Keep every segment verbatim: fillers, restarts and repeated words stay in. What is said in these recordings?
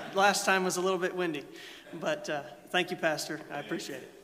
last time was a little bit windy. But uh, thank you, Pastor. I appreciate it.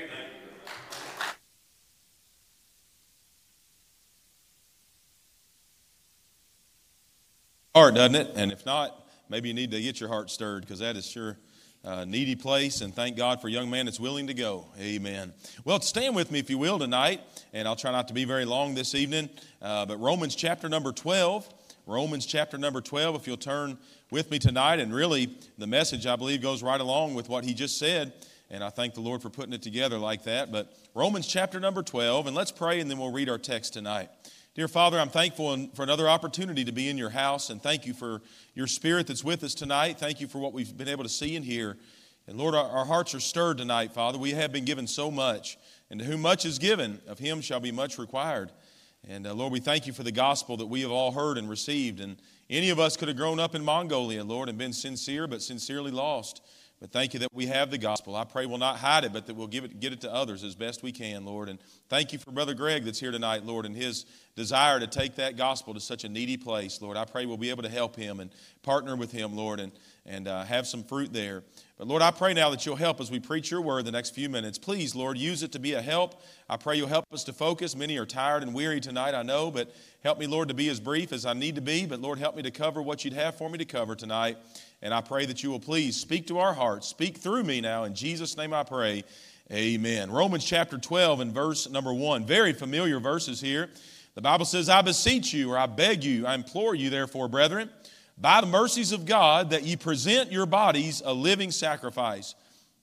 Heart, doesn't it? And if not, maybe you need to get your heart stirred, because that is sure a needy place, and thank God for a young man that's willing to go. Amen. Well, stand with me if you will tonight, and I'll try not to be very long this evening, uh, but Romans chapter number twelve, Romans chapter number twelve, if you'll turn with me tonight, and really the message, I believe, goes right along with what he just said, and I thank the Lord for putting it together like that. But Romans chapter number twelve, and let's pray, and then we'll read our text tonight. Dear Father, I'm thankful for another opportunity to be in your house, and thank you for your Spirit that's with us tonight. Thank you for what we've been able to see and hear. And Lord, our, our hearts are stirred tonight, Father. We have been given so much, and to whom much is given, of him shall be much required. And uh, Lord, we thank you for the gospel that we have all heard and received. And any of us could have grown up in Mongolia, Lord, and been sincere but sincerely lost. But thank you that we have the gospel. I pray we'll not hide it, but that we'll give it, get it to others as best we can, Lord. And thank you for Brother Greg that's here tonight, Lord, and his desire to take that gospel to such a needy place, Lord. I pray we'll be able to help him and partner with him, Lord, and, and uh, have some fruit there. But Lord, I pray now that you'll help as we preach your word the next few minutes. Please, Lord, use it to be a help. I pray you'll help us to focus. Many are tired and weary tonight, I know, but help me, Lord, to be as brief as I need to be. But Lord, help me to cover what you'd have for me to cover tonight. And I pray that you will please speak to our hearts. Speak through me now. In Jesus' name I pray. Amen. Romans chapter twelve and verse number one. Very familiar verses here. The Bible says, I beseech you, or I beg you, I implore you, therefore, brethren, by the mercies of God, that ye present your bodies a living sacrifice,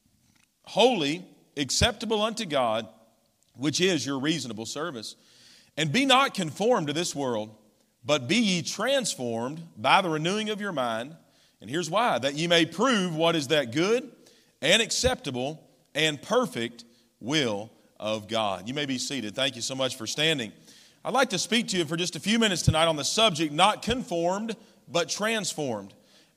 holy, acceptable unto God, which is your reasonable service. And be not conformed to this world, but be ye transformed by the renewing of your mind. And here's why, that ye may prove what is that good and acceptable and perfect will of God. You may be seated. Thank you so much for standing. I'd like to speak to you for just a few minutes tonight on the subject, not conformed, but transformed.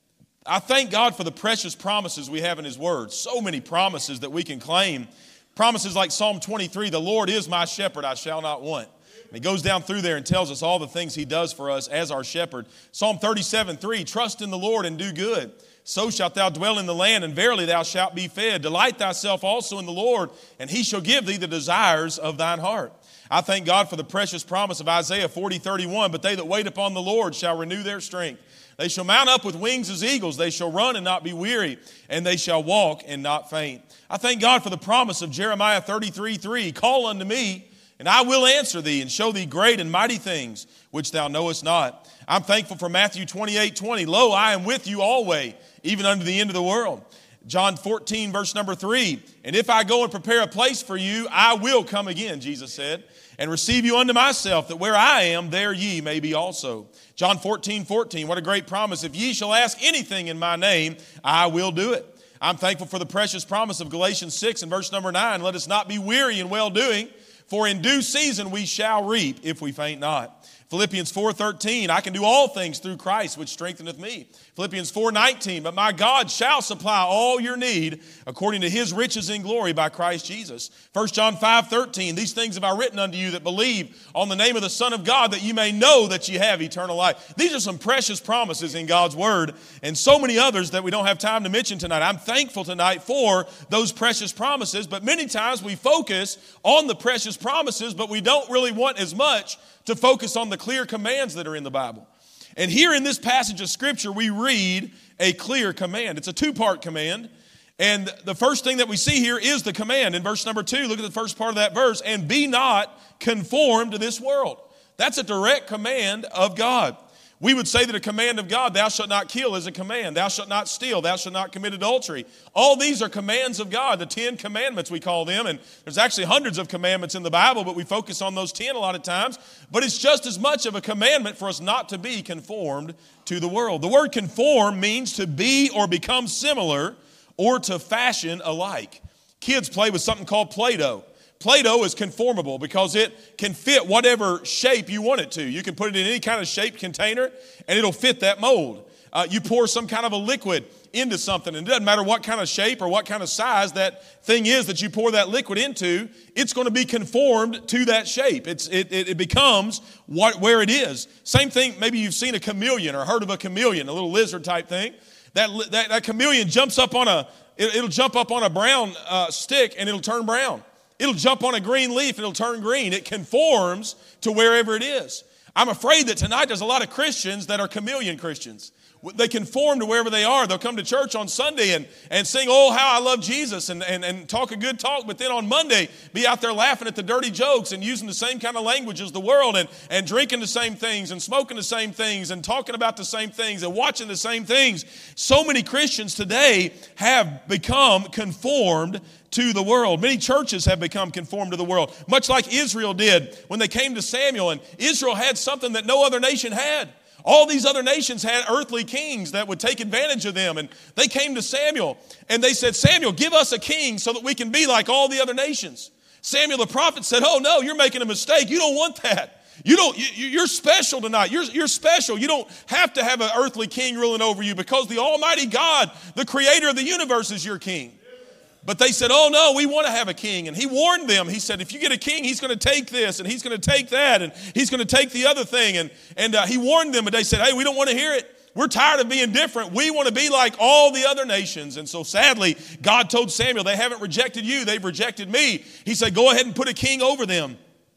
I thank God for the precious promises we have in His Word. So many promises that we can claim. Promises like Psalm twenty-three, the Lord is my shepherd, I shall not want. And he goes down through there and tells us all the things he does for us as our shepherd. Psalm thirty-seven three, trust in the Lord and do good. So shalt thou dwell in the land, and verily thou shalt be fed. Delight thyself also in the Lord, and he shall give thee the desires of thine heart. I thank God for the precious promise of Isaiah forty thirty-one, but they that wait upon the Lord shall renew their strength. They shall mount up with wings as eagles. They shall run and not be weary, and they shall walk and not faint. I thank God for the promise of Jeremiah thirty-three three, call unto me, and I will answer thee and show thee great and mighty things which thou knowest not. I'm thankful for Matthew twenty-eight twenty. Lo, I am with you always, even unto the end of the world. John fourteen, verse number three. And if I go and prepare a place for you, I will come again, Jesus said, and receive you unto myself, that where I am, there ye may be also. John fourteen fourteen. What a great promise. If ye shall ask anything in my name, I will do it. I'm thankful for the precious promise of Galatians six and verse number nine. Let us not be weary in well-doing, for in due season we shall reap if we faint not. Philippians four thirteen, I can do all things through Christ which strengtheneth me. Philippians four nineteen, but my God shall supply all your need according to his riches in glory by Christ Jesus. First John five thirteen, these things have I written unto you that believe on the name of the Son of God, that you may know that you have eternal life. These are some precious promises in God's word, and so many others that we don't have time to mention tonight. I'm thankful tonight for those precious promises, but many times we focus on the precious promises, but we don't really want as much to focus on the clear commands that are in the Bible. And here in this passage of Scripture, we read a clear command. It's a two-part command. And the first thing that we see here is the command. In verse number two, look at the first part of that verse. And be not conformed to this world. That's a direct command of God. We would say that a command of God, thou shalt not kill, is a command. Thou shalt not steal. Thou shalt not commit adultery. All these are commands of God, the Ten Commandments we call them. And there's actually hundreds of commandments in the Bible, but we focus on those ten a lot of times. But it's just as much of a commandment for us not to be conformed to the world. The word conform means to be or become similar or to fashion alike. Kids play with something called Play-Doh. Play-Doh is conformable because it can fit whatever shape you want it to. You can put it in any kind of shaped container and it'll fit that mold. Uh, you pour some kind of a liquid into something, and it doesn't matter what kind of shape or what kind of size that thing is that you pour that liquid into, it's going to be conformed to that shape. It's, it, it, it becomes what, where it is. Same thing, maybe you've seen a chameleon or heard of a chameleon, a little lizard type thing. That, that, that chameleon jumps up on a, it, it'll jump up on a brown uh, stick and it'll turn brown. It'll jump on a green leaf and it'll turn green. It conforms to wherever it is. I'm afraid that tonight there's a lot of Christians that are chameleon Christians. They conform to wherever they are. They'll come to church on Sunday and, and sing, oh, how I love Jesus, and, and, and talk a good talk, but then on Monday be out there laughing at the dirty jokes and using the same kind of language as the world and, and drinking the same things and smoking the same things and talking about the same things and watching the same things. So many Christians today have become conformed to the world. Many churches have become conformed to the world, much like Israel did when they came to Samuel, and Israel had something that no other nation had. All these other nations had earthly kings that would take advantage of them. And they came to Samuel and they said, Samuel, give us a king so that we can be like all the other nations. Samuel the prophet said, oh no, you're making a mistake. You don't want that. You don't, you, you're special tonight. You're, you're special. You don't have to have an earthly king ruling over you because the Almighty God, the creator of the universe, is your king. But they said, oh no, we want to have a king. And he warned them. He said, if you get a king, he's going to take this and he's going to take that and he's going to take the other thing. And, and uh, he warned them, but they said, hey, we don't want to hear it. We're tired of being different. We want to be like all the other nations. And so sadly, God told Samuel, they haven't rejected you, they've rejected me. He said, go ahead and put a king over them.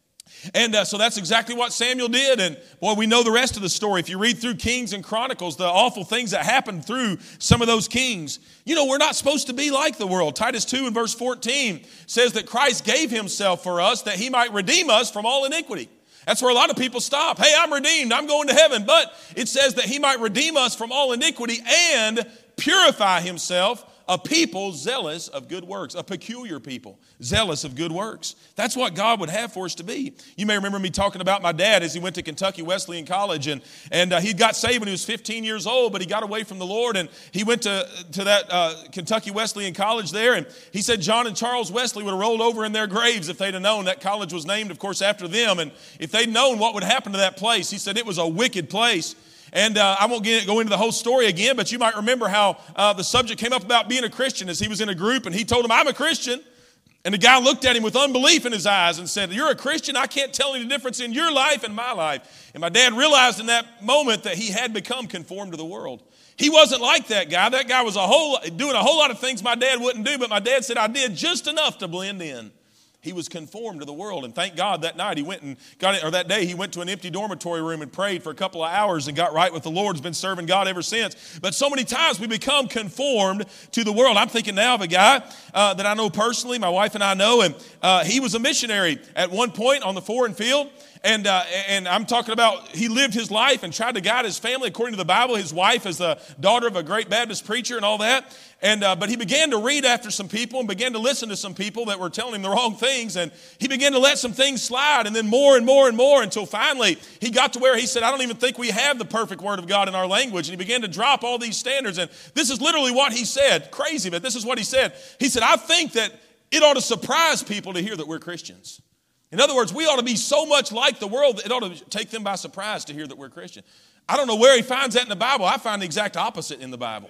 And uh, so that's exactly what Samuel did. And boy, we know the rest of the story. If you read through Kings and Chronicles, the awful things that happened through some of those kings. You know, we're not supposed to be like the world. Titus two and verse fourteen says that Christ gave himself for us that he might redeem us from all iniquity. That's where a lot of people stop. Hey, I'm redeemed. I'm going to heaven. But it says that he might redeem us from all iniquity and purify himself a people zealous of good works, a peculiar people, zealous of good works. That's what God would have for us to be. You may remember me talking about my dad as he went to Kentucky Wesleyan College, and, and uh, he got saved when he was fifteen years old, but he got away from the Lord, and he went to, to that uh, Kentucky Wesleyan College there, and he said John and Charles Wesley would have rolled over in their graves if they'd have known. That college was named, of course, after them, and if they'd known what would happen to that place, he said it was a wicked place. And uh, I won't get, go into the whole story again, but you might remember how uh, the subject came up about being a Christian as he was in a group and he told him, I'm a Christian. And the guy looked at him with unbelief in his eyes and said, you're a Christian? I can't tell any difference in your life and my life. And my dad realized in that moment that he had become conformed to the world. He wasn't like that guy. That guy was a whole doing a whole lot of things my dad wouldn't do, but my dad said, I did just enough to blend in. He was conformed to the world. And thank God that night he went and got it, or that day he went to an empty dormitory room and prayed for a couple of hours and got right with the Lord. Has been serving God ever since. But so many times we become conformed to the world. I'm thinking now of a guy uh, that I know personally, my wife and I know, and uh, he was a missionary at one point on the foreign field. And uh, and I'm talking about he lived his life and tried to guide his family according to the Bible. His wife is the daughter of a great Baptist preacher and all that. And uh, but he began to read after some people and began to listen to some people that were telling him the wrong things. And he began to let some things slide, and then more and more and more until finally he got to where he said, I don't even think we have the perfect word of God in our language. And he began to drop all these standards. And this is literally what he said. Crazy, but this is what he said. He said, I think that it ought to surprise people to hear that we're Christians. In other words, we ought to be so much like the world that it ought to take them by surprise to hear that we're Christian. I don't know where he finds that in the Bible. I find the exact opposite in the Bible.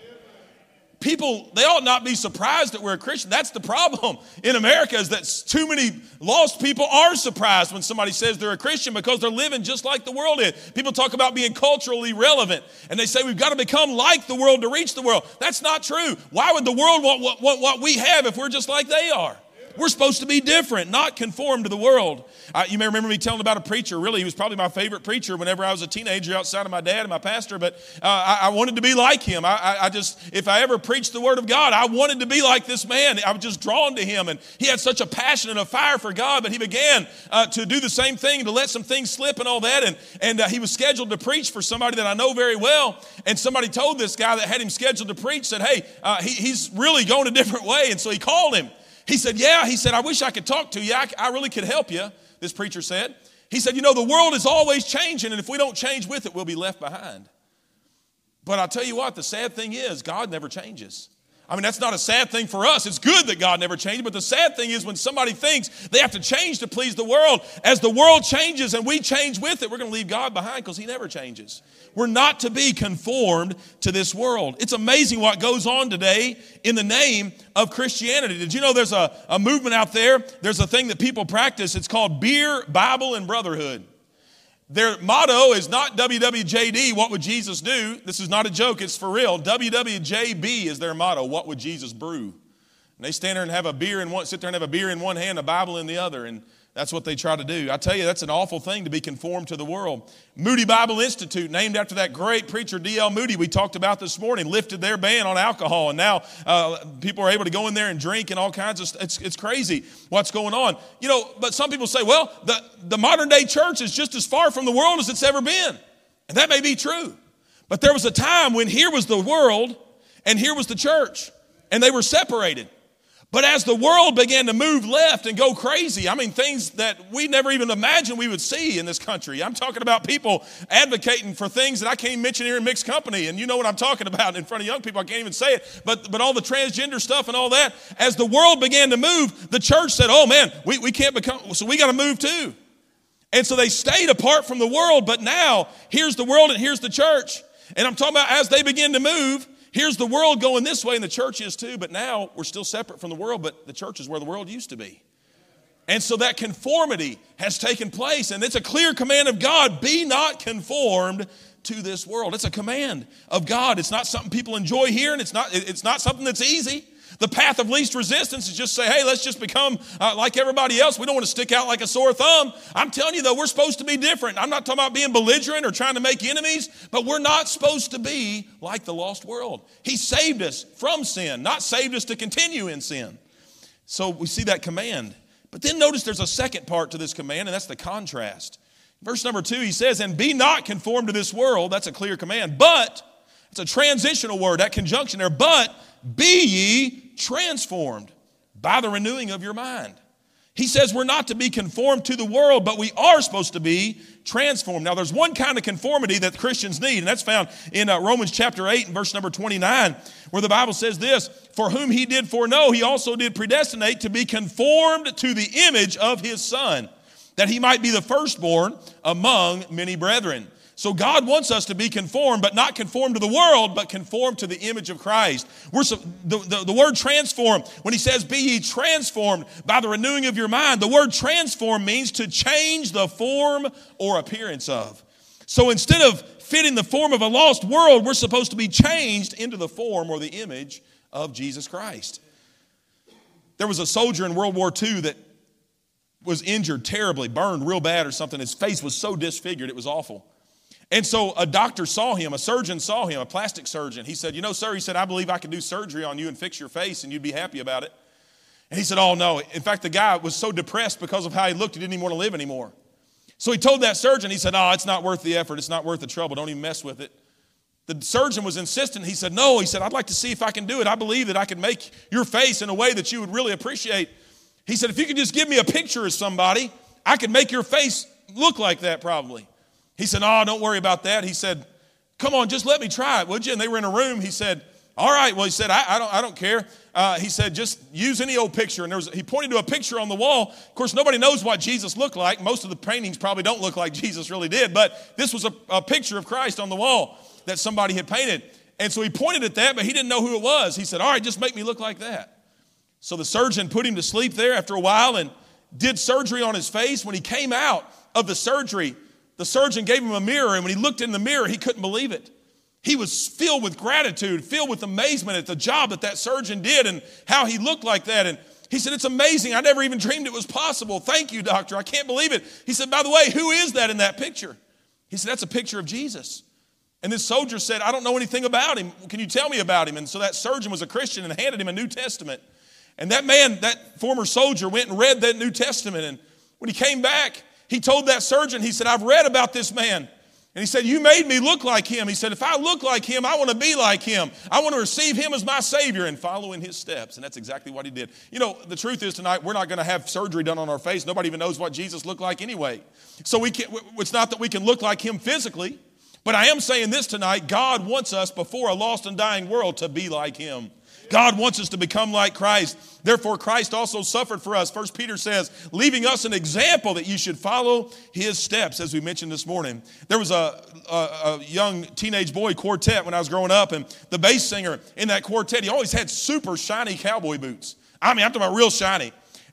People, they ought not be surprised that we're a Christian. That's the problem in America, is that too many lost people are surprised when somebody says they're a Christian because they're living just like the world is. People talk about being culturally relevant, and they say we've got to become like the world to reach the world. That's not true. Why would the world want what, what, what we have if we're just like they are? We're supposed to be different, not conform to the world. Uh, you may remember me telling about a preacher. Really, he was probably my favorite preacher whenever I was a teenager outside of my dad and my pastor. But uh, I, I wanted to be like him. I, I, I just, if I ever preached the word of God, I wanted to be like this man. I was just drawn to him. And he had such a passion and a fire for God. But he began uh, to do the same thing, to let some things slip and all that. And, and uh, he was scheduled to preach for somebody that I know very well. And somebody told this guy that had him scheduled to preach, said, hey, uh, he, he's really going a different way. And so he called him. He said, yeah, he said, I wish I could talk to you. I, I really could help you, this preacher said. He said, you know, the world is always changing, and if we don't change with it, we'll be left behind. But I'll tell you what, the sad thing is, God never changes. I mean, that's not a sad thing for us. It's good that God never changes, but the sad thing is when somebody thinks they have to change to please the world, as the world changes and we change with it, we're going to leave God behind because he never changes. We're not to be conformed to this world. It's amazing what goes on today in the name of Christianity. Did you know there's a, a movement out there? There's a thing that people practice. It's called beer, Bible, and brotherhood. Their motto is not W W J D, what would Jesus do? This is not a joke, it's for real. W W J B is their motto, what would Jesus brew? And they stand there and have a beer in one, sit there and have a beer in one hand, a Bible in the other, and that's what they try to do. I tell you, that's an awful thing to be conformed to the world. Moody Bible Institute, named after that great preacher D L Moody we talked about this morning, lifted their ban on alcohol, and now uh, people are able to go in there and drink and all kinds of stuff. It's, it's crazy what's going on. You know, but some people say, well, the, the modern day church is just as far from the world as it's ever been. And that may be true. But there was a time when here was the world and here was the church, and they were separated. But as the world began to move left and go crazy, I mean, things that we never even imagined we would see in this country. I'm talking about people advocating for things that I can't even mention here in mixed company. And you know what I'm talking about in front of young people. I can't even say it. But, but all the transgender stuff and all that, as the world began to move, the church said, oh, man, we, we can't become, so we got to move too. And so they stayed apart from the world. But now, here's the world and here's the church. And I'm talking about as they begin to move, here's the world going this way, and the church is too, but now we're still separate from the world, but the church is where the world used to be. And so that conformity has taken place, and it's a clear command of God, be not conformed to this world. It's a command of God. It's not something people enjoy hearing. It's not, it's not something that's easy. The path of least resistance is just say, hey, let's just become uh, like everybody else. We don't want to stick out like a sore thumb. I'm telling you, though, we're supposed to be different. I'm not talking about being belligerent or trying to make enemies, but we're not supposed to be like the lost world. He saved us from sin, not saved us to continue in sin. So we see that command. But then notice there's a second part to this command, and that's the contrast. Verse number two, he says, and be not conformed to this world. That's a clear command. But, it's a transitional word, that conjunction there, but be ye transformed by the renewing of your mind. He says we're not to be conformed to the world, but we are supposed to be transformed. Now, there's one kind of conformity that Christians need, and that's found in uh, Romans chapter eight and verse number twenty-nine, where the Bible says this, for whom he did foreknow, he also did predestinate to be conformed to the image of his Son, that he might be the firstborn among many brethren. So God wants us to be conformed, but not conformed to the world, but conformed to the image of Christ. We're so, the, the, the word transform, when he says, be ye transformed by the renewing of your mind, the word transform means to change the form or appearance of. So instead of fitting the form of a lost world, we're supposed to be changed into the form or the image of Jesus Christ. There was a soldier in World War Two that was injured terribly, burned real bad or something. His face was so disfigured, it was awful. And so a doctor saw him, a surgeon saw him, a plastic surgeon. He said, you know, sir, he said, I believe I could do surgery on you and fix your face and you'd be happy about it. And he said, oh, no. In fact, the guy was so depressed because of how he looked, he didn't even want to live anymore. So he told that surgeon, he said, oh, it's not worth the effort. It's not worth the trouble. Don't even mess with it. The surgeon was insistent. He said, no. He said, I'd like to see if I can do it. I believe that I can make your face in a way that you would really appreciate. He said, if you could just give me a picture of somebody, I could make your face look like that probably. He said, oh, don't worry about that. He said, come on, just let me try it, would you? And they were in a room. He said, all right. Well, he said, I, I don't I don't care. Uh, he said, just use any old picture. And there was, he pointed to a picture on the wall. Of course, nobody knows what Jesus looked like. Most of the paintings probably don't look like Jesus really did. But this was a, a picture of Christ on the wall that somebody had painted. And so he pointed at that, but he didn't know who it was. He said, all right, just make me look like that. So the surgeon put him to sleep there after a while and did surgery on his face. When he came out of the surgery, the surgeon gave him a mirror, and when he looked in the mirror, he couldn't believe it. He was filled with gratitude, filled with amazement at the job that that surgeon did and how he looked like that. And he said, it's amazing. I never even dreamed it was possible. Thank you, doctor. I can't believe it. He said, by the way, who is that in that picture? He said, that's a picture of Jesus. And this soldier said, I don't know anything about him. Can you tell me about him? And so that surgeon was a Christian and handed him a New Testament. And that man, that former soldier, went and read that New Testament. And when he came back, he told that surgeon, he said, I've read about this man. And he said, you made me look like him. He said, if I look like him, I want to be like him. I want to receive him as my Savior and follow in his steps. And that's exactly what he did. You know, the truth is tonight, we're not going to have surgery done on our face. Nobody even knows what Jesus looked like anyway. So we can't, it's not that we can look like him physically. But I am saying this tonight, God wants us before a lost and dying world to be like him. God wants us to become like Christ. Therefore, Christ also suffered for us. First Peter says, leaving us an example that you should follow his steps, as we mentioned this morning. There was a, a, a young teenage boy quartet when I was growing up, and the bass singer in that quartet, he always had super shiny cowboy boots. I mean, I'm talking about real shiny.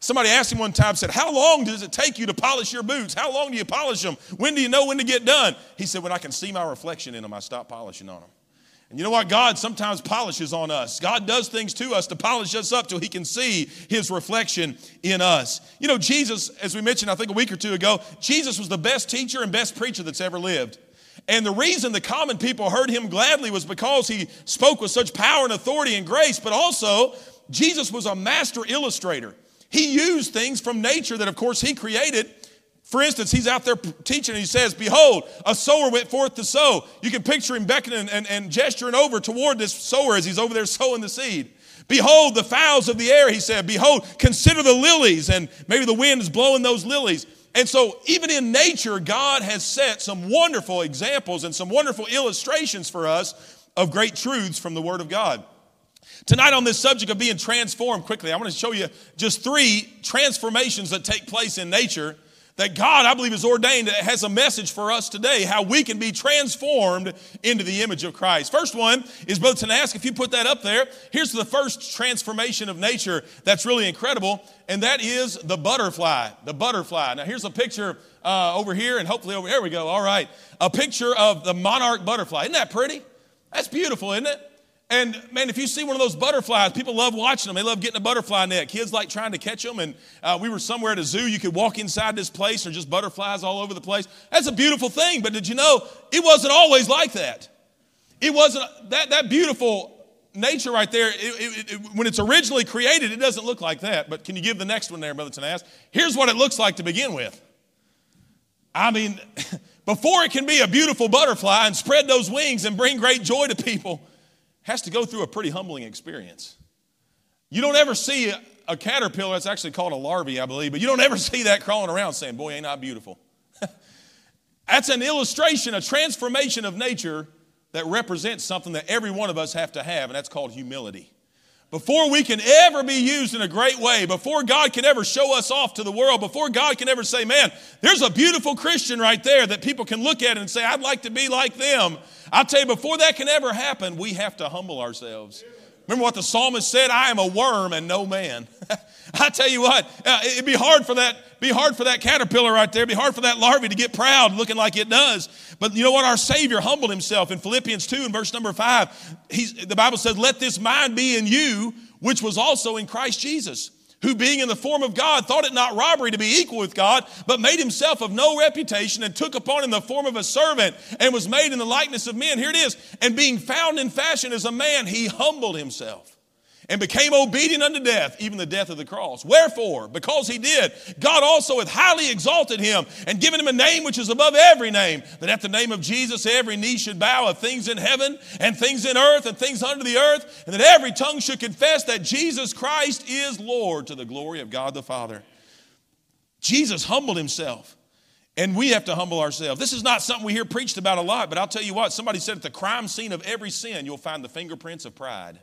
Somebody asked him one time, said, how long does it take you to polish your boots? How long do you polish them? When do you know when to get done? He said, when I can see my reflection in them, I stop polishing on them. And you know what? God sometimes polishes on us. God does things to us to polish us up till he can see his reflection in us. You know, Jesus, as we mentioned, I think a week or two ago, Jesus was the best teacher and best preacher that's ever lived. And the reason the common people heard him gladly was because he spoke with such power and authority and grace, but also Jesus was a master illustrator. He used things from nature that, of course, he created. For instance, he's out there teaching and he says, behold, a sower went forth to sow. You can picture him beckoning and, and gesturing over toward this sower as he's over there sowing the seed. Behold, the fowls of the air, he said. Behold, consider the lilies. And maybe the wind is blowing those lilies. And so even in nature, God has set some wonderful examples and some wonderful illustrations for us of great truths from the Word of God. Tonight on this subject of being transformed, quickly, I want to show you just three transformations that take place in nature that God, I believe, has ordained, that has a message for us today, how we can be transformed into the image of Christ. First one is, Brother Tanask, if you put that up there, here's the first transformation of nature that's really incredible, and that is the butterfly, the butterfly. Now, here's a picture uh, over here, and hopefully over here we go. All right, a picture of the monarch butterfly. Isn't that pretty? That's beautiful, isn't it? And, man, if you see one of those butterflies, people love watching them. They love getting a butterfly net. Kids like trying to catch them. And uh, we were somewhere at a zoo. You could walk inside this place. There's just butterflies all over the place. That's a beautiful thing. But did you know it wasn't always like that? It wasn't that, that beautiful nature right there. It, it, it, when it's originally created, it doesn't look like that. But can you give the next one there, Brother Tanask? Here's what it looks like to begin with. I mean, before it can be a beautiful butterfly and spread those wings and bring great joy to people, has to go through a pretty humbling experience. You don't ever see a, a caterpillar, it's actually called a larvae, I believe, but you don't ever see that crawling around saying, boy, ain't I beautiful. That's an illustration, a transformation of nature that represents something that every one of us have to have, and that's called humility. Before we can ever be used in a great way, before God can ever show us off to the world, before God can ever say, man, there's a beautiful Christian right there that people can look at and say, I'd like to be like them. I'll tell you, before that can ever happen, we have to humble ourselves. Remember what the psalmist said? I am a worm and no man. I tell you what, uh, it'd be hard for that, be hard for that caterpillar right there. It'd be hard for that larvae to get proud looking like it does. But you know what? Our Savior humbled himself in Philippians two and verse number five. He's, the Bible says, let this mind be in you, which was also in Christ Jesus, who being in the form of God thought it not robbery to be equal with God, but made himself of no reputation and took upon him the form of a servant and was made in the likeness of men. Here it is. And being found in fashion as a man, he humbled himself and became obedient unto death, even the death of the cross. Wherefore, because he did, God also hath highly exalted him and given him a name which is above every name, that at the name of Jesus every knee should bow of things in heaven and things in earth and things under the earth, and that every tongue should confess that Jesus Christ is Lord, to the glory of God the Father. Jesus humbled himself, and we have to humble ourselves. This is not something we hear preached about a lot, but I'll tell you what, somebody said at the crime scene of every sin, you'll find the fingerprints of pride.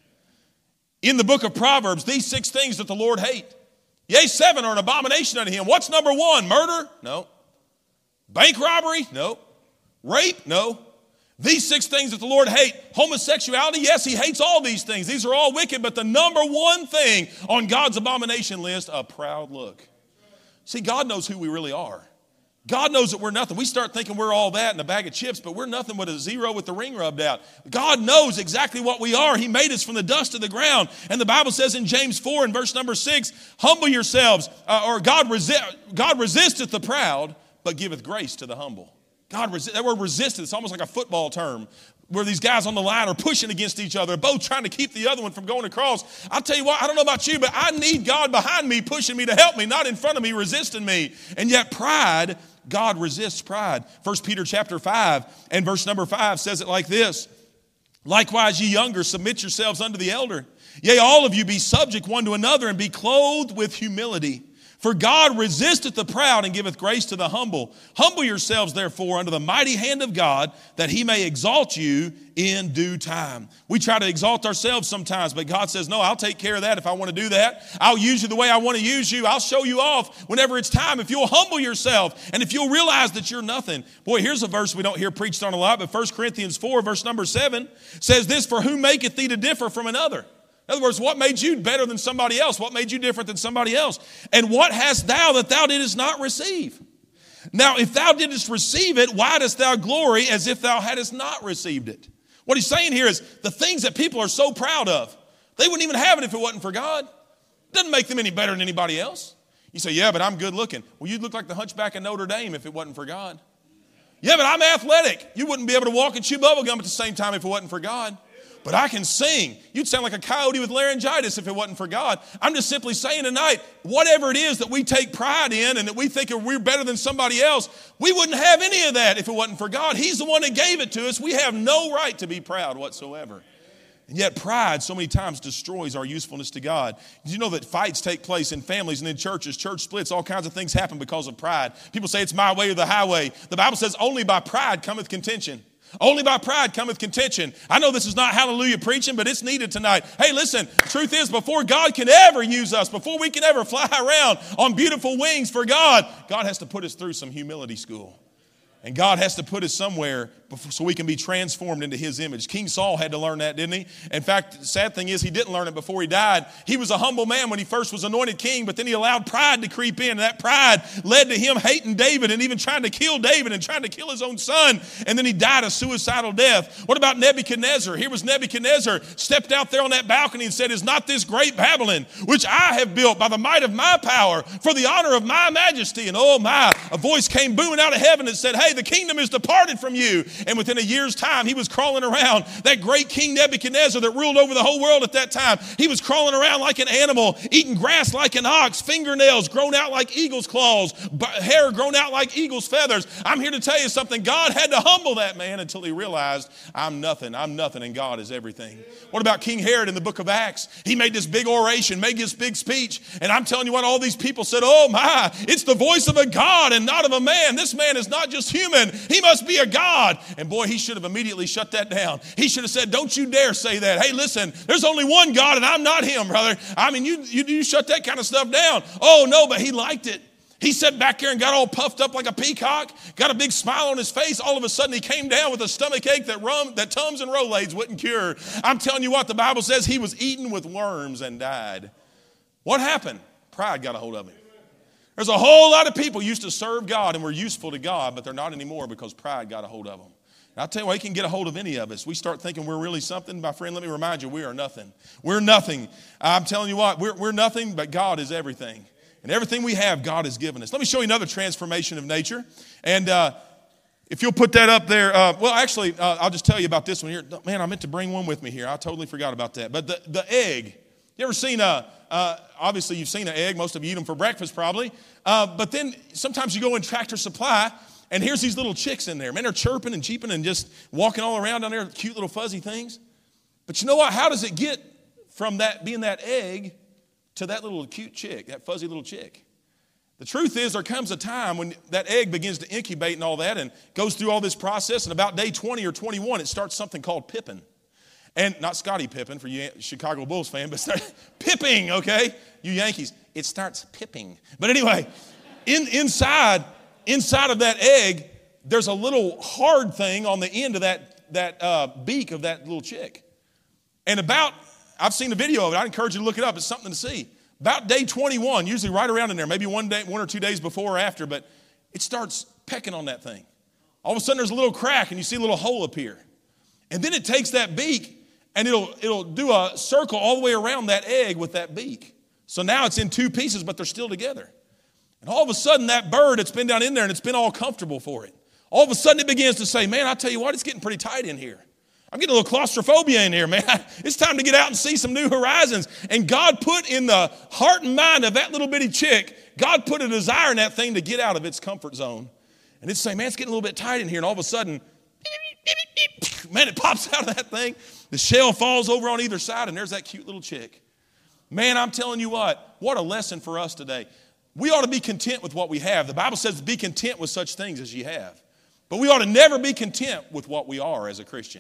In the book of Proverbs, these six things that the Lord hate. Yea, seven are an abomination unto him. What's number one? Murder? No. Bank robbery? No. Rape? No. These six things that the Lord hate. Homosexuality? Yes, he hates all these things. These are all wicked, but the number one thing on God's abomination list, a proud look. See, God knows who we really are. God knows that we're nothing. We start thinking we're all that in a bag of chips, but we're nothing but a zero with the ring rubbed out. God knows exactly what we are. He made us from the dust of the ground. And the Bible says in James four and verse number six, humble yourselves, uh, or God, resi- God resisteth the proud, but giveth grace to the humble. God, resi- that word resisteth, it's almost like a football term, where these guys on the line are pushing against each other, both trying to keep the other one from going across. I'll tell you what, I don't know about you, but I need God behind me, pushing me to help me, not in front of me, resisting me. And yet pride, God resists pride. First Peter chapter five and verse number five says it like this. Likewise, ye younger, submit yourselves unto the elder. Yea, all of you be subject one to another and be clothed with humility. For God resisteth the proud and giveth grace to the humble. Humble yourselves, therefore, under the mighty hand of God, that he may exalt you in due time. We try to exalt ourselves sometimes, but God says, no, I'll take care of that if I want to do that. I'll use you the way I want to use you. I'll show you off whenever it's time. If you'll humble yourself and if you'll realize that you're nothing. Boy, here's a verse we don't hear preached on a lot, but First Corinthians four, verse number seven says this, for who maketh thee to differ from another? In other words, what made you better than somebody else? What made you different than somebody else? And what hast thou that thou didst not receive? Now, if thou didst receive it, why dost thou glory as if thou hadst not received it? What he's saying here is the things that people are so proud of, they wouldn't even have it if it wasn't for God. It doesn't make them any better than anybody else. You say, yeah, but I'm good looking. Well, you'd look like the hunchback of Notre Dame if it wasn't for God. Yeah, but I'm athletic. You wouldn't be able to walk and chew bubble gum at the same time if it wasn't for God. But I can sing. You'd sound like a coyote with laryngitis if it wasn't for God. I'm just simply saying tonight, whatever it is that we take pride in and that we think we're better than somebody else, we wouldn't have any of that if it wasn't for God. He's the one that gave it to us. We have no right to be proud whatsoever. And yet pride so many times destroys our usefulness to God. Did you know that fights take place in families and in churches, church splits, all kinds of things happen because of pride. People say it's my way or the highway. The Bible says only by pride cometh contention. Only by pride cometh contention. I know this is not hallelujah preaching, but it's needed tonight. Hey, listen, the truth is before God can ever use us, before we can ever fly around on beautiful wings for God, God has to put us through some humility school. And God has to put us somewhere before, so we can be transformed into His image. King Saul had to learn that, didn't he? In fact, the sad thing is he didn't learn it before he died. He was a humble man when he first was anointed king, but then he allowed pride to creep in. And that pride led to him hating David and even trying to kill David and trying to kill his own son. And then he died a suicidal death. What about Nebuchadnezzar? Here was Nebuchadnezzar, stepped out there on that balcony and said, is not this great Babylon, which I have built by the might of my power, for the honor of my majesty? And oh my, a voice came booming out of heaven that said, hey, the kingdom is departed from you. And within a year's time, he was crawling around. That great King Nebuchadnezzar that ruled over the whole world at that time, he was crawling around like an animal, eating grass like an ox, fingernails grown out like eagle's claws, hair grown out like eagle's feathers. I'm here to tell you something. God had to humble that man until he realized, I'm nothing, I'm nothing, and God is everything. What about King Herod in the book of Acts? He made this big oration, made this big speech, and I'm telling you what, all these people said, oh my, it's the voice of a God and not of a man. This man is not just human. He must be a God. And boy, he should have immediately shut that down. He should have said, don't you dare say that. Hey, listen, there's only one God and I'm not him, brother. I mean, you, you, you shut that kind of stuff down. Oh, no, but he liked it. He sat back there and got all puffed up like a peacock, got a big smile on his face. All of a sudden, he came down with a stomach ache that rum, that Tums and Rolaids wouldn't cure. I'm telling you what, the Bible says he was eaten with worms and died. What happened? Pride got a hold of him. There's a whole lot of people used to serve God and were useful to God, but they're not anymore because pride got a hold of them. And I'll tell you what, he can get a hold of any of us. We start thinking we're really something. My friend, let me remind you, we are nothing. We're nothing. I'm telling you what, we're, we're nothing, but God is everything. And everything we have, God has given us. Let me show you another transformation of nature. And uh, if you'll put that up there. Uh, well, actually, uh, I'll just tell you about this one here. Man, I meant to bring one with me here. I totally forgot about that. But the, the egg. You ever seen a, uh, obviously you've seen an egg. Most of you eat them for breakfast probably. Uh, but then sometimes you go in Tractor Supply and here's these little chicks in there. Man, they're chirping and cheeping and just walking all around down there, cute little fuzzy things. But you know what? How does it get from that being that egg to that little cute chick, that fuzzy little chick? The truth is there comes a time when that egg begins to incubate and all that and goes through all this process. And about day twenty or twenty-one, it starts something called pipping. And not Scottie Pippen for you Chicago Bulls fan, but start pipping, okay? You Yankees. It starts pipping. But anyway, in, inside, inside of that egg, there's a little hard thing on the end of that, that uh, beak of that little chick. And about, I've seen the video of it. I encourage you to look it up. It's something to see. About day twenty-one, usually right around in there, maybe one day, one or two days before or after, but it starts pecking on that thing. All of a sudden, there's a little crack, and you see a little hole appear. And then it takes that beak, and it'll, it'll do a circle all the way around that egg with that beak. So now it's in two pieces, but they're still together. And all of a sudden, that bird that's been down in there, and it's been all comfortable for it, all of a sudden it begins to say, man, I'll tell you what, it's getting pretty tight in here. I'm getting a little claustrophobia in here, man. It's time to get out and see some new horizons. And God put in the heart and mind of that little bitty chick, God put a desire in that thing to get out of its comfort zone. And it's saying, man, it's getting a little bit tight in here. And all of a sudden, man, it pops out of that thing. The shell falls over on either side, and there's that cute little chick. Man, I'm telling you what, what a lesson for us today. We ought to be content with what we have. The Bible says be content with such things as ye have. But we ought to never be content with what we are as a Christian.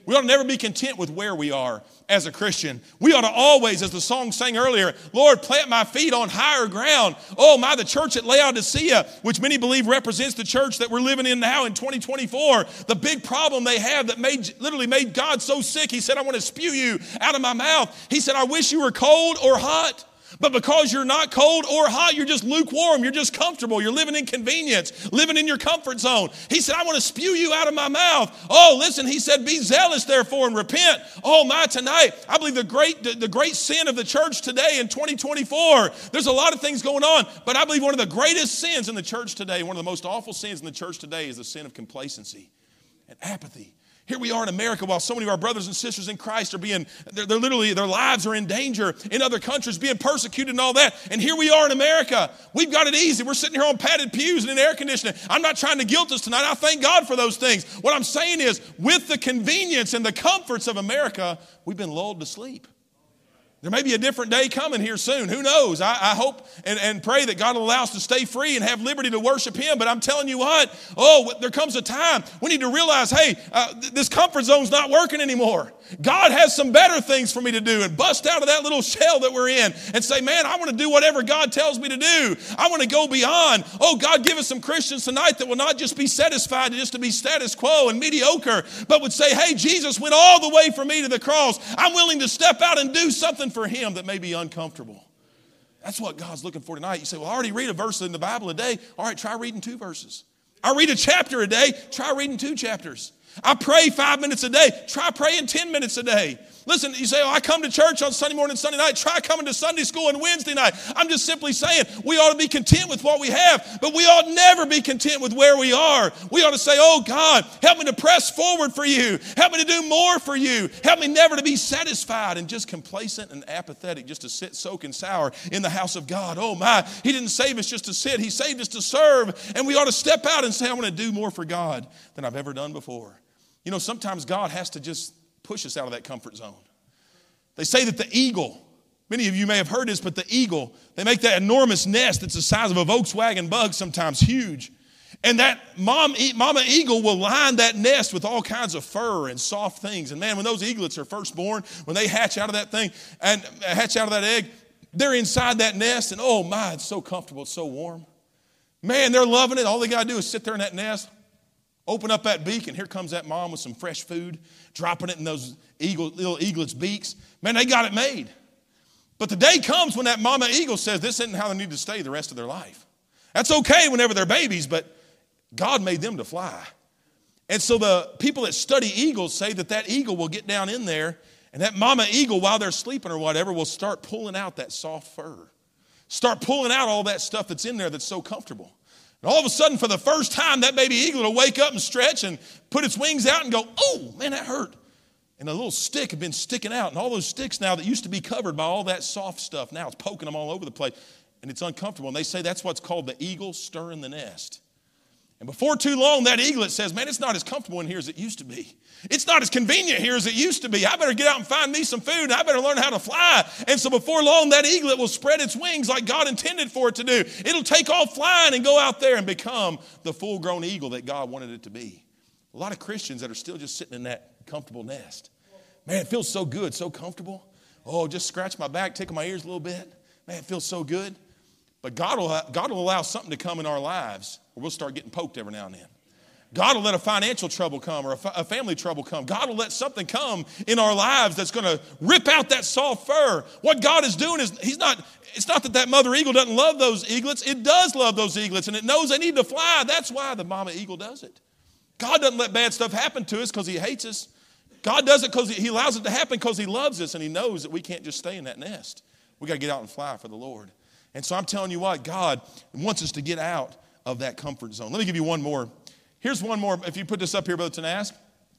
We ought to never be content with where we are as a Christian. We ought to always, as the song sang earlier, Lord, plant my feet on higher ground. Oh my, the church at Laodicea, which many believe represents the church that we're living in now in twenty twenty-four, the big problem they have that made literally made God so sick, he said, I want to spew you out of my mouth. He said, I wish you were cold or hot. But because you're not cold or hot, you're just lukewarm. You're just comfortable. You're living in convenience, living in your comfort zone. He said, I want to spew you out of my mouth. Oh, listen, he said, be zealous, therefore, and repent. Oh, my, tonight, I believe the great, the, the great sin of the church today in twenty twenty-four, there's a lot of things going on, but I believe one of the greatest sins in the church today, one of the most awful sins in the church today is the sin of complacency and apathy. Here we are in America while so many of our brothers and sisters in Christ are being, they're, they're literally, their lives are in danger in other countries, being persecuted and all that. And here we are in America. We've got it easy. We're sitting here on padded pews and in air conditioning. I'm not trying to guilt us tonight. I thank God for those things. What I'm saying is, with the convenience and the comforts of America, we've been lulled to sleep. There may be a different day coming here soon. Who knows? I, I hope and, and pray that God will allow us to stay free and have liberty to worship Him. But I'm telling you what, oh, there comes a time we need to realize, hey, uh, th- this comfort zone's not working anymore. God has some better things for me to do, and bust out of that little shell that we're in and say, man, I want to do whatever God tells me to do. I want to go beyond. Oh, God, give us some Christians tonight that will not just be satisfied just to be status quo and mediocre, but would say, hey, Jesus went all the way for me to the cross. I'm willing to step out and do something for Him that may be uncomfortable. That's what God's looking for tonight. You say, well, I already read a verse in the Bible a day. All right, try reading two verses. I read a chapter a day. Try reading two chapters. I pray five minutes a day. Try praying ten minutes a day. Listen, you say, oh, I come to church on Sunday morning and Sunday night. Try coming to Sunday school on Wednesday night. I'm just simply saying we ought to be content with what we have, but we ought never be content with where we are. We ought to say, oh, God, help me to press forward for you. Help me to do more for you. Help me never to be satisfied and just complacent and apathetic, just to sit, soak, and sour in the house of God. Oh, my, He didn't save us just to sit. He saved us to serve, and we ought to step out and say, I want to do more for God than I've ever done before. You know, sometimes God has to just push us out of that comfort zone. They say that the eagle, many of you may have heard this, but the eagle, they make that enormous nest that's the size of a Volkswagen Bug, sometimes huge. And that mom, mama eagle will line that nest with all kinds of fur and soft things. And man, when those eaglets are first born, when they hatch out of that thing and hatch out of that egg, they're inside that nest, and oh my, it's so comfortable, it's so warm. Man, they're loving it. All they got to do is sit there in that nest, open up that beak, and here comes that mom with some fresh food, dropping it in those eagle, little eaglets' beaks. Man, they got it made. But the day comes when that mama eagle says this isn't how they need to stay the rest of their life. That's okay whenever they're babies, but God made them to fly. And so the people that study eagles say that that eagle will get down in there, and that mama eagle, while they're sleeping or whatever, will start pulling out that soft fur. Start pulling out all that stuff that's in there that's so comfortable. And all of a sudden, for the first time, that baby eagle will wake up and stretch and put its wings out and go, oh, man, that hurt. And a little stick had been sticking out. And all those sticks now that used to be covered by all that soft stuff, now it's poking them all over the place. And it's uncomfortable. And they say that's what's called the eagle stirring the nest. And before too long, that eaglet says, man, it's not as comfortable in here as it used to be. It's not as convenient here as it used to be. I better get out and find me some food, and I better learn how to fly. And so before long, that eaglet will spread its wings like God intended for it to do. It'll take off flying and go out there and become the full-grown eagle that God wanted it to be. A lot of Christians that are still just sitting in that comfortable nest. Man, it feels so good, so comfortable. Oh, just scratch my back, tickle my ears a little bit. Man, it feels so good. But God will, God will allow something to come in our lives where we'll start getting poked every now and then. God will let a financial trouble come or a, fa- a family trouble come. God will let something come in our lives that's going to rip out that soft fur. What God is doing is, he's not, it's not that that mother eagle doesn't love those eaglets. It does love those eaglets, and it knows they need to fly. That's why the mama eagle does it. God doesn't let bad stuff happen to us because He hates us. God does it because He allows it to happen because He loves us, and He knows that we can't just stay in that nest. We got to get out and fly for the Lord. And so I'm telling you what, God wants us to get out of that comfort zone. Let me give you one more. Here's one more. If you put this up here, Brother Tanask.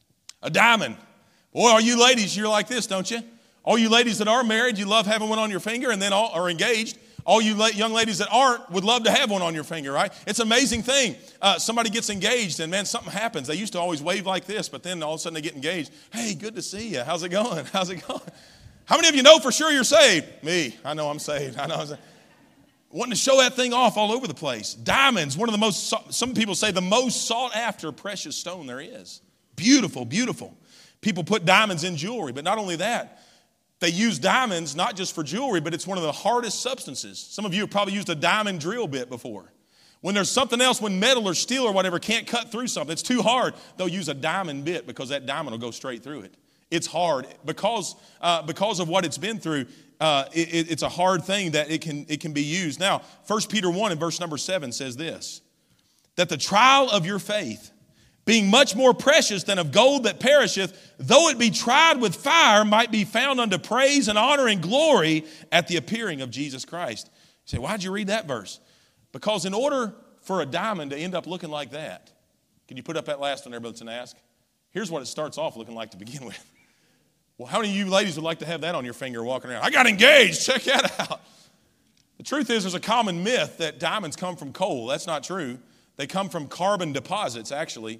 A diamond. Boy, all you ladies, you're like this, don't you? All you ladies that are married, you love having one on your finger and then all are engaged. All you la- young ladies that aren't would love to have one on your finger, right? It's an amazing thing. Uh, somebody gets engaged and, man, something happens. They used to always wave like this, but then all of a sudden they get engaged. Hey, good to see you. How's it going? How's it going? How many of you know for sure you're saved? Me. I know I'm saved. I know I'm saved. Wanting to show that thing off all over the place. Diamonds, one of the most, some people say the most sought after precious stone there is. Beautiful, beautiful. People put diamonds in jewelry, but not only that, they use diamonds not just for jewelry, but it's one of the hardest substances. Some of you have probably used a diamond drill bit before. When there's something else, when metal or steel or whatever can't cut through something, it's too hard, they'll use a diamond bit because that diamond will go straight through it. It's hard because, uh, because of what it's been through. Uh, it, it's a hard thing that it can, it can be used. Now, First Peter one and verse number seven says this, that the trial of your faith, being much more precious than of gold that perisheth, though it be tried with fire, might be found unto praise and honor and glory at the appearing of Jesus Christ. You say, why'd you read that verse? Because in order for a diamond to end up looking like that, can you put up that last one there, Brother Ask? Here's what it starts off looking like to begin with. Well, how many of you ladies would like to have that on your finger walking around? I got engaged. Check that out. The truth is there's a common myth that diamonds come from coal. That's not true. They come from carbon deposits, actually.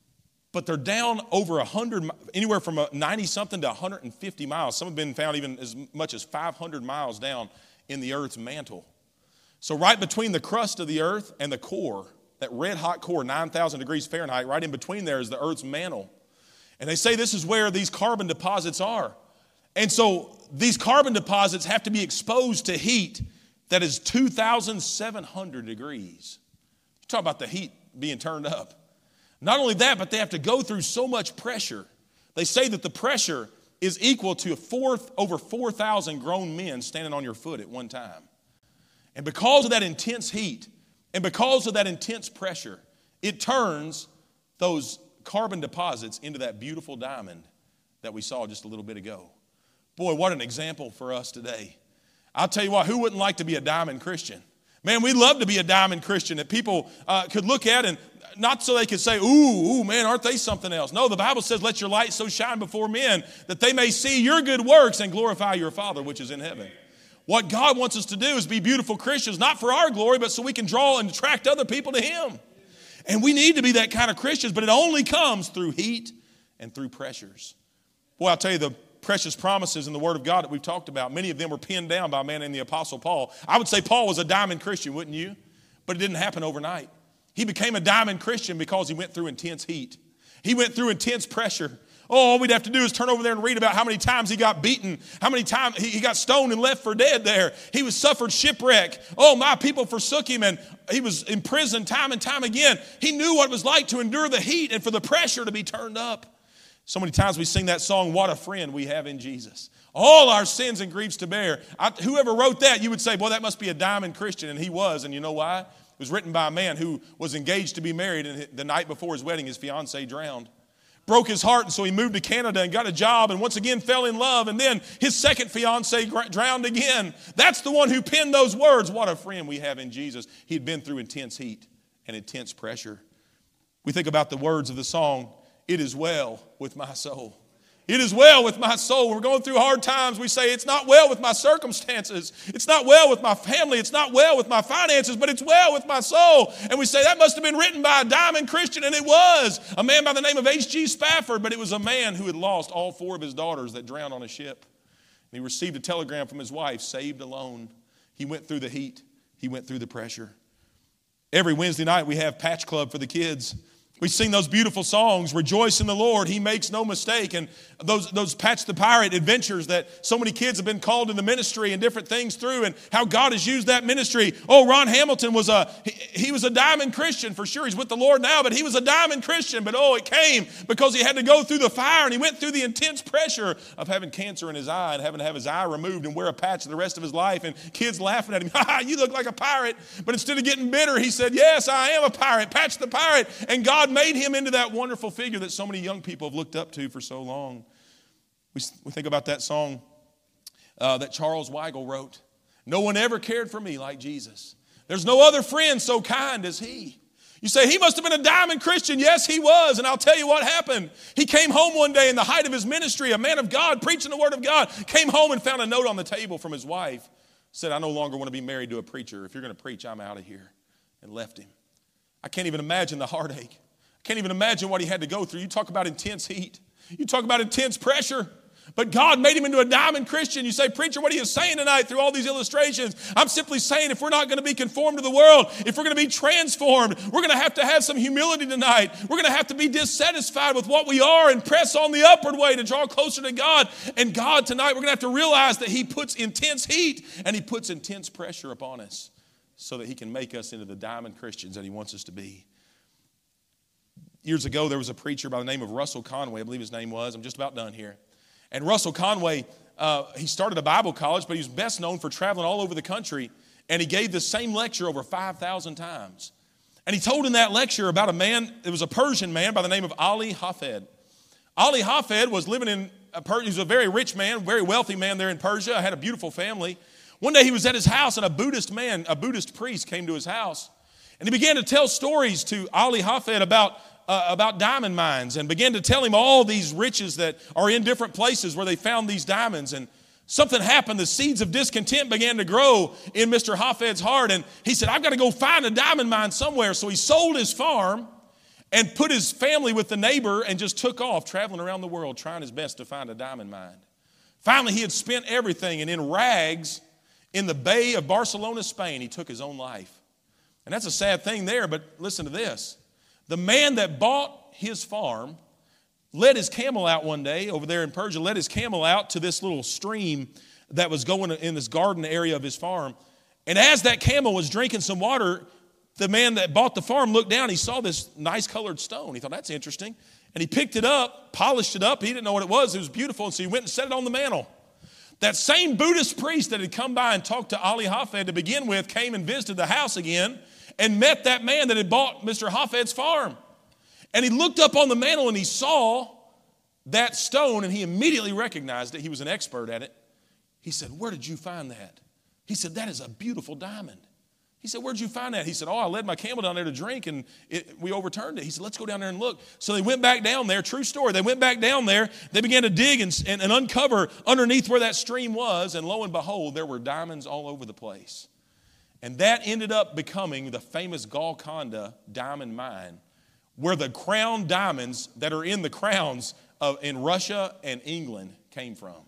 But they're down over one hundred, anywhere from ninety-something to one hundred fifty miles. Some have been found even as much as five hundred miles down in the earth's mantle. So right between the crust of the earth and the core, that red-hot core, nine thousand degrees Fahrenheit, right in between there is the earth's mantle. And they say this is where these carbon deposits are. And so these carbon deposits have to be exposed to heat that is two thousand seven hundred degrees. You talk about the heat being turned up. Not only that, but they have to go through so much pressure. They say that the pressure is equal to a fourth, over four thousand grown men standing on your foot at one time. And because of that intense heat and because of that intense pressure, it turns those carbon deposits into that beautiful diamond that we saw just a little bit ago. Boy, what an example for us today. I'll tell you what, who wouldn't like to be a diamond Christian? Man, we'd love to be a diamond Christian that people uh, could look at and not so they could say, ooh, ooh, man, aren't they something else? No, the Bible says, let your light so shine before men that they may see your good works and glorify your Father which is in heaven. What God wants us to do is be beautiful Christians, not for our glory, but so we can draw and attract other people to Him. And we need to be that kind of Christians, but it only comes through heat and through pressures. Boy, I'll tell you, the precious promises in the Word of God that we've talked about, many of them were pinned down by a man named the Apostle Paul. I would say Paul was a diamond Christian, wouldn't you? But it didn't happen overnight. He became a diamond Christian because he went through intense heat. He went through intense pressure. Oh, all we'd have to do is turn over there and read about how many times he got beaten, how many times he, he got stoned and left for dead there. He was suffered shipwreck. Oh, my people forsook him, and he was in prison time and time again. He knew what it was like to endure the heat and for the pressure to be turned up. So many times we sing that song, What a Friend We Have in Jesus. All our sins and griefs to bear. I, whoever wrote that, you would say, boy, that must be a diamond Christian, and he was, and you know why? It was written by a man who was engaged to be married, and the night before his wedding, his fiancée drowned. Broke his heart, and so he moved to Canada and got a job and once again fell in love, and then his second fiancée drowned again. That's the one who penned those words, what a friend we have in Jesus. He had been through intense heat and intense pressure. We think about the words of the song, It Is Well With My Soul. It is well with my soul. When we're going through hard times, we say, it's not well with my circumstances. It's not well with my family. It's not well with my finances, but it's well with my soul. And we say, that must have been written by a diamond Christian, and it was. A man by the name of H G Spafford, but it was a man who had lost all four of his daughters that drowned on a ship. And he received a telegram from his wife, saved alone. He went through the heat. He went through the pressure. Every Wednesday night, we have Patch Club for the kids. We sing those beautiful songs, Rejoice in the Lord, He makes no mistake. And those, those Patch the Pirate adventures that so many kids have been called into ministry and different things through, and how God has used that ministry. Oh, Ron Hamilton was a, he, he was a diamond Christian for sure. He's with the Lord now, but he was a diamond Christian. But oh, it came because he had to go through the fire, and he went through the intense pressure of having cancer in his eye and having to have his eye removed and wear a patch the rest of his life. And kids laughing at him, ha ha, you look like a pirate. But instead of getting bitter, he said, yes, I am a pirate, Patch the Pirate. And God made him into that wonderful figure that so many young people have looked up to for so long. We, we think about that song uh, that Charles Weigel wrote. No one ever cared for me like Jesus. There's no other friend so kind as he. You say, he must have been a diamond Christian. Yes, he was. And I'll tell you what happened. He came home one day in the height of his ministry, a man of God, preaching the word of God, came home and found a note on the table from his wife. Said, I no longer want to be married to a preacher. If you're going to preach, I'm out of here. And left him. I can't even imagine the heartache. I can't even imagine what he had to go through. You talk about intense heat. You talk about intense pressure. But God made him into a diamond Christian. You say, preacher, what are you saying tonight through all these illustrations? I'm simply saying if we're not going to be conformed to the world, if we're going to be transformed, we're going to have to have some humility tonight. We're going to have to be dissatisfied with what we are and press on the upward way to draw closer to God. And God tonight, we're going to have to realize that he puts intense heat and he puts intense pressure upon us so that he can make us into the diamond Christians that he wants us to be. Years ago, there was a preacher by the name of Russell Conway, I believe his name was. I'm just about done here. And Russell Conway, uh, he started a Bible college, but he was best known for traveling all over the country. And he gave the same lecture over five thousand times. And he told in that lecture about a man, it was a Persian man by the name of Ali Hafed. Ali Hafed was living in, a Persia, he was a very rich man, very wealthy man there in Persia, had a beautiful family. One day he was at his house and a Buddhist man, a Buddhist priest came to his house. And he began to tell stories to Ali Hafed about Uh, about diamond mines and began to tell him all these riches that are in different places where they found these diamonds. And something happened. The seeds of discontent began to grow in Mister Hafed's heart. And he said, I've got to go find a diamond mine somewhere. So he sold his farm and put his family with the neighbor and just took off traveling around the world trying his best to find a diamond mine. Finally, he had spent everything, and in rags in the Bay of Barcelona, Spain, he took his own life. And that's a sad thing there, but listen to this. The man that bought his farm led his camel out one day over there in Persia, led his camel out to this little stream that was going in this garden area of his farm. And as that camel was drinking some water, the man that bought the farm looked down. He saw this nice colored stone. He thought, that's interesting. And he picked it up, polished it up. He didn't know what it was. It was beautiful. And so he went and set it on the mantle. That same Buddhist priest that had come by and talked to Ali Hafed to begin with came and visited the house again and met that man that had bought Mister Hafed's farm. And he looked up on the mantle and he saw that stone and he immediately recognized it. He was an expert at it. He said, where did you find that? He said, that is a beautiful diamond. He said, where'd you find that? He said, oh, I led my camel down there to drink and it, we overturned it. He said, let's go down there and look. So they went back down there. True story. They went back down there. They began to dig and, and, and uncover underneath where that stream was. And lo and behold, there were diamonds all over the place. And that ended up becoming the famous Golconda diamond mine, where the crown diamonds that are in the crowns of, in Russia and England came from.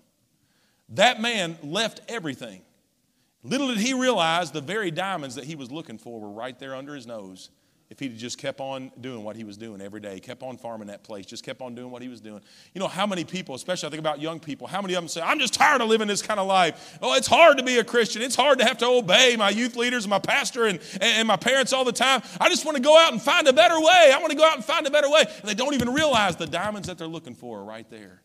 That man left everything. Little did he realize the very diamonds that he was looking for were right there under his nose if he'd just kept on doing what he was doing every day, kept on farming that place, just kept on doing what he was doing. You know, how many people, especially I think about young people, how many of them say, I'm just tired of living this kind of life. Oh, it's hard to be a Christian. It's hard to have to obey my youth leaders and my pastor and, and my parents all the time. I just want to go out and find a better way. I want to go out and find a better way. And they don't even realize the diamonds that they're looking for are right there.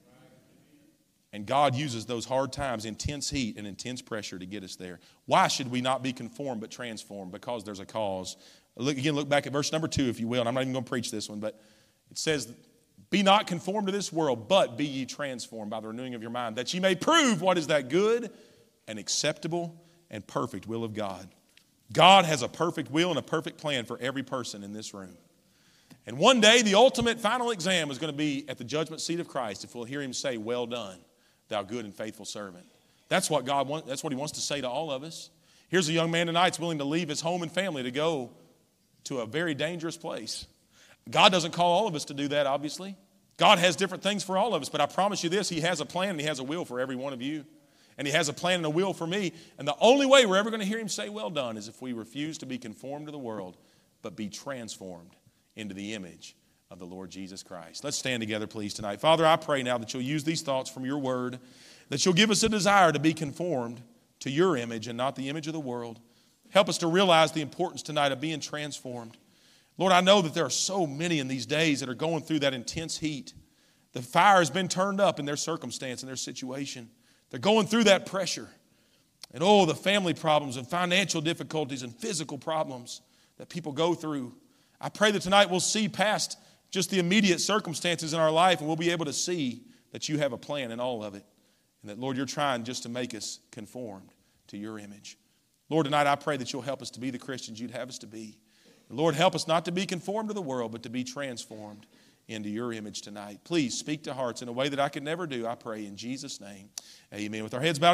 And God uses those hard times, intense heat and intense pressure to get us there. Why should we not be conformed but transformed? Because there's a cause. Look again, look back at verse number two, if you will. And I'm not even going to preach this one, but it says, be not conformed to this world, but be ye transformed by the renewing of your mind, that ye may prove what is that good and acceptable and perfect will of God. God has a perfect will and a perfect plan for every person in this room. And one day, the ultimate final exam is going to be at the judgment seat of Christ if we'll hear him say, well done, thou good and faithful servant. That's what God wants, that's what he wants to say to all of us. Here's a young man tonight that's willing to leave his home and family to go to a very dangerous place. God doesn't call all of us to do that, obviously. God has different things for all of us, but I promise you this, he has a plan and he has a will for every one of you. And he has a plan and a will for me. And the only way we're ever going to hear him say, well done, is if we refuse to be conformed to the world, but be transformed into the image of the Lord Jesus Christ. Let's stand together, please, tonight. Father, I pray now that you'll use these thoughts from your word, that you'll give us a desire to be conformed to your image and not the image of the world. Help us to realize the importance tonight of being transformed. Lord, I know that there are so many in these days that are going through that intense heat. The fire has been turned up in their circumstance and their situation. They're going through that pressure. And oh, the family problems and financial difficulties and physical problems that people go through. I pray that tonight we'll see past just the immediate circumstances in our life and we'll be able to see that you have a plan in all of it. And that, Lord, you're trying just to make us conformed to your image. Lord, tonight I pray that you'll help us to be the Christians you'd have us to be. And Lord, help us not to be conformed to the world, but to be transformed into your image tonight. Please speak to hearts in a way that I could never do, I pray in Jesus' name. Amen. With our heads bowed.